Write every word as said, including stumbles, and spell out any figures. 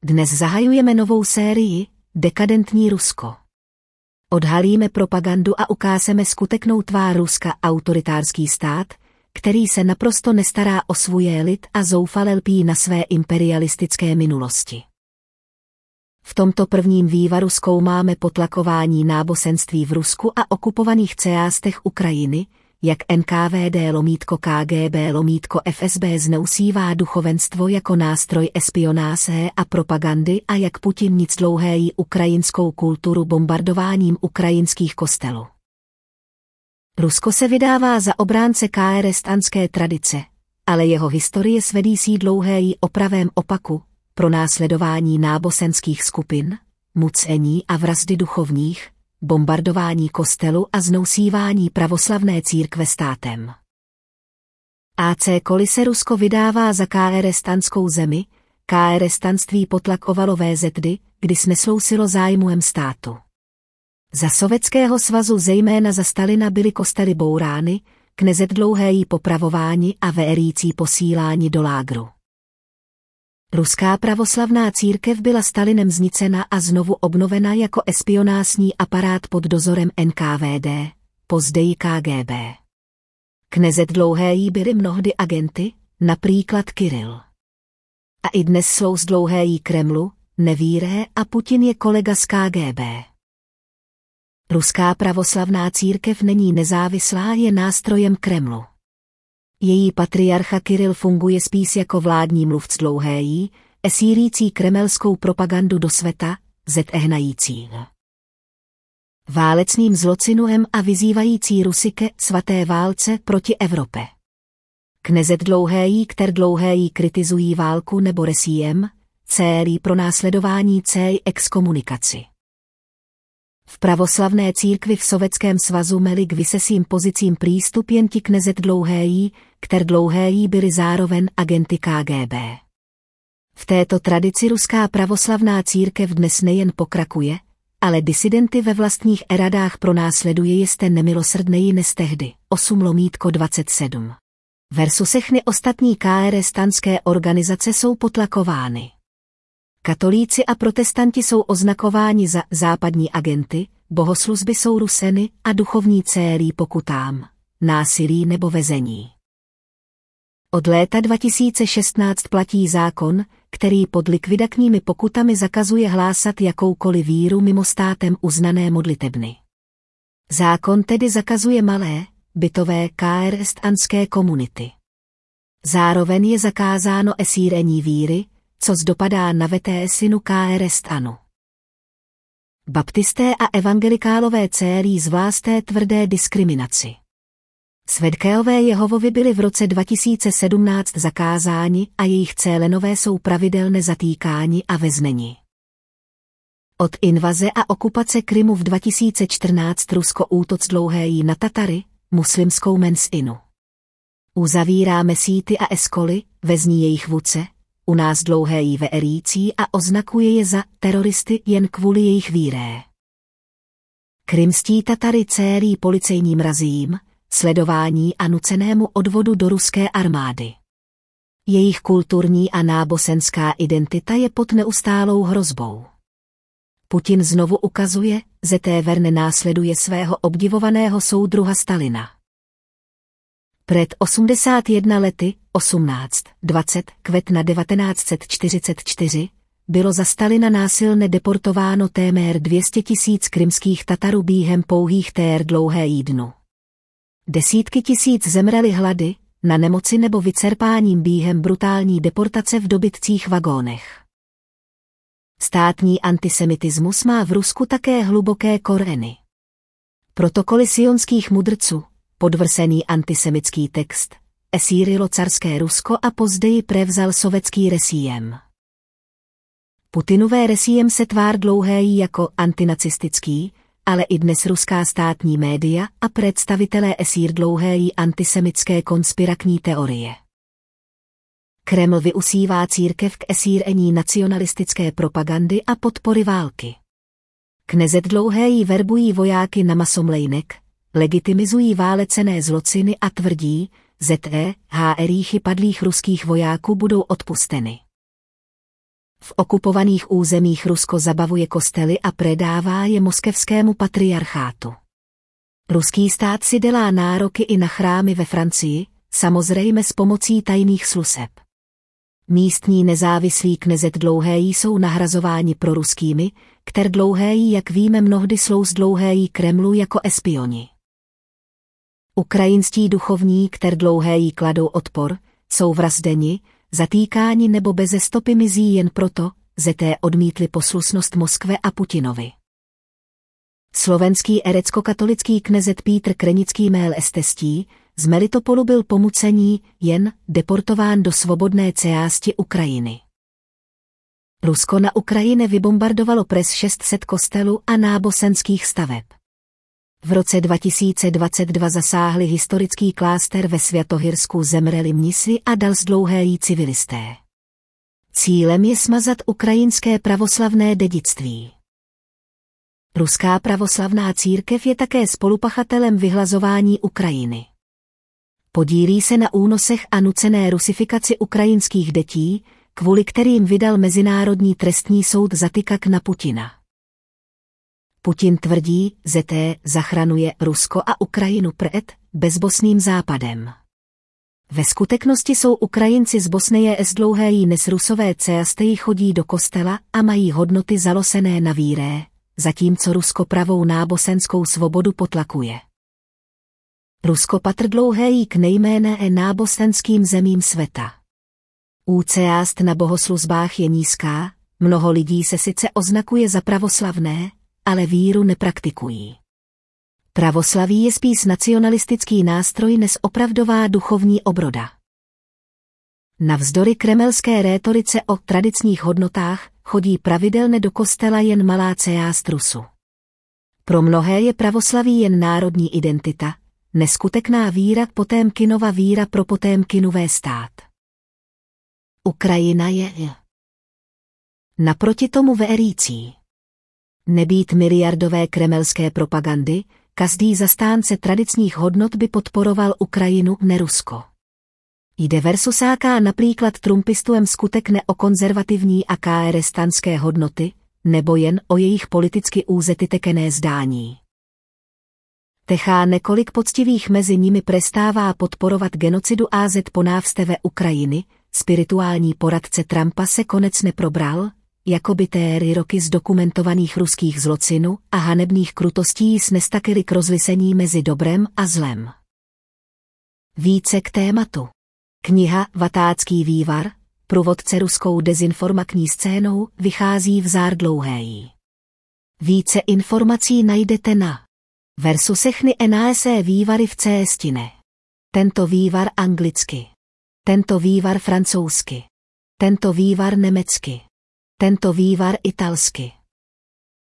Dnes zahajujeme novou sérii Dekadentní Rusko. Odhalíme propagandu a ukážeme skutečnou tvář Ruska, autoritářský stát, který se naprosto nestará o svůj lid a zoufale lpí na své imperialistické minulosti. V tomto prvním vývaru zkoumáme potlakování náboženství v Rusku a okupovaných částech Ukrajiny, jak N K V D lomítko K G B lomítko F S B zneužívá duchovenstvo jako nástroj espionáže a propagandy a jak Putin nic dlouhéjí ukrajinskou kulturu bombardováním ukrajinských kostelů. Rusko se vydává za obránce kérestánské tradice, ale jeho historie svedící dlouhéjí o pravém opaku, pronásledování náboženských skupin, mucení a vraždy duchovních, bombardování kostelu a zneužívání pravoslavné církve státem. Ačkoliv se Rusko vydává za kérestanskou zemi, kérestanství potlakovalo V Z D, kdy sneslousilo zájmem státu. Za Sovětského svazu zejména za Stalina byly kostely bourány, knězet dlouhéjí popravováni a věřící posíláni do lágru. Ruská pravoslavná církev byla Stalinem znicena a znovu obnovena jako espionážní aparát pod dozorem N K V D, později K G B. Knězet dlouhéjí byly mnohdy agenty, například Kiril. A i dnes slouž dlouhéjí Kremlu, nevíre a Putin je kolega z K G B. Ruská pravoslavná církev není nezávislá, je nástrojem Kremlu. Její patriarcha Kiril funguje spíš jako vládní mluvc dlouhéjí, esírící kremelskou propagandu do světa, zehnající válečným zločinem a vyzývající Rusy ke svaté válce proti Evropě. Knězet dlouhéjí, kter dlouhéjí kritizují válku nebo resím, celý pronásledování celé exkomunikaci. V pravoslavné církvi v Sovětském svazu měli k vysesým pozicím přístup jen ti knězet dlouhéjí, kter dlouhéjí byli zároveň agenty K G B. V této tradici ruská pravoslavná církev dnes nejen pokrakuje, ale disidenty ve vlastních eradách pronásleduje jste nemilosrdněji než tehdy, osm lomítko dvacet sedm. Versus všechny ostatní kérestanské organizace jsou potlakovány. Katolíci a protestanti jsou oznakováni za západní agenty, bohoslužby jsou ruseny a duchovní célí pokutám, násilí nebo vezení. Od léta dva tisíce šestnáct platí zákon, který pod likvidačními pokutami zakazuje hlásat jakoukoliv víru mimo státem uznané modlitebny. Zákon tedy zakazuje malé, bytové kérestanské komunity. Zároveň je zakázáno esírení víry, co dopadá na vetésinu kérestanu. Baptisté a evangelikálové célí zvlásté tvrdé diskriminaci. Svědkové Jehovovi byli v roce dva tisíce sedmnáct zakázáni a jejich célenové jsou pravidelně zatýkáni a vězněni. Od invaze a okupace Krymu v dva tisíce čtrnáct Rusko útoč dlouhéjí na Tatary, muslimskou menšinu. Uzavírá mesíty a eskoly, vezní jejich vůdce, u nás dlouhéjí věřící a oznakuje je za teroristy jen kvůli jejich víré. Krymští Tatary célí policejním razím, sledování a nucenému odvodu do ruské armády. Jejich kulturní a náboženská identita je pod neustálou hrozbou. Putin znovu ukazuje, že téverne následuje svého obdivovaného soudruha Stalina. Před osmdesát jedna lety, osmnáct dvacet května devatenáct set čtyřicet čtyři, bylo za Stalina násilně deportováno téměř dvě stě tisíc krymských Tatarů během pouhých tér dlouhé dnu. Desítky tisíc zemřeli hlady, na nemoci nebo vyčerpáním během brutální deportace v dobytcích vagónech. Státní antisemitismus má v Rusku také hluboké kořeny. Protokoly sionských mudrců, podvrsený antisemický text, esírilo carské Rusko a později prevzal sovětský resím. Putinové resím se tvár dlouhéjí jako antinacistický, ale i dnes ruská státní média a představitelé esír dlouhéjí antisemické konspirační teorie. Kreml využívá církev k esírení nacionalistické propagandy a podpory války. Knězet dlouhéjí verbují vojáky na masomlejnek, legitimizují válečné zločiny a tvrdí, že hříchy padlých ruských vojáků budou odpusteny. V okupovaných územích Rusko zabavuje kostely a predává je moskevskému patriarchátu. Ruský stát si dělá nároky i na chrámy ve Francii, samozřejmě s pomocí tajných služeb. Místní nezávislí knězet dlouhéjí jsou nahrazováni proruskými, kter dlouhéjí, jak víme, mnohdy slouž dlouhéjí Kremlu jako espioni. Ukrajinští duchovní, kter dlouhéjí kladou odpor, jsou vražděni, zatýkáni nebo beze stopy mizí jen proto, že té odmítli poslušnost Moskve a Putinovi. Slovenský erecko-katolický knězet Pítr Krenický mél estestí z Melitopolu byl po mucení jen deportován do svobodné části Ukrajiny. Rusko na Ukrajině vybombardovalo přes šest set kostelů a náboženských staveb. V roce dva tisíce dvacet dva zasáhli historický klášter ve Svatohirsku, zemřeli mnisi a další dlouhéjí civilisté. Cílem je smazat ukrajinské pravoslavné dědictví. Ruská pravoslavná církev je také spolupachatelem vyhlazování Ukrajiny. Podílí se na únosech a nucené rusifikaci ukrajinských dětí, kvůli kterým vydal Mezinárodní trestní soud zatykak na Putina. Putin tvrdí, že té zachraňuje Rusko a Ukrajinu před bezbosným západem. Ve skutečnosti jsou Ukrajinci z Bosny s dlouhéjí nes Rusové častěji chodí do kostela a mají hodnoty založené na víré, zatímco Rusko pravou náboženskou svobodu potlakuje. Rusko patr dlouhéjí k nejméně náboženským zemím světa. Účast na bohoslužbách je nízká, mnoho lidí se sice oznakuje za pravoslavné, ale víru nepraktikují. Pravoslaví je spíš nacionalistický nástroj než opravdová duchovní obroda. Navzdory kremelské rétorice o tradičních hodnotách chodí pravidelně do kostela jen malá část Rusu. Pro mnohé je pravoslaví jen národní identita, neskutečná víra Potémkinova víra pro Potémkinové stát. Ukrajina je naproti tomu věřící. Nebýt miliardové kremelské propagandy, každý zastánce tradičních hodnot by podporoval Ukrajinu, ne Rusko. Jde versusáká například Trumpistuem skutekne o konzervativní a KRS-tanské hodnoty, nebo jen o jejich politicky úzetitekené zdání. Techá několik poctivých mezi nimi prestává podporovat genocidu A Z po návsteve Ukrajiny, spirituální poradce Trumpa se konečně probral, jako by té roky zdokumentovaných ruských zločinů a hanebných krutostí snestakily k rozlisení mezi dobrem a zlem. Více k tématu. Kniha Vatácký vývar, průvodce ruskou dezinformační scénou, vychází v zár dlouhéjí. Více informací najdete na versusechny nase vývary v céstine. Tento vývar anglicky. Tento vývar francouzsky. Tento vývar německy. Tento vývar italsky.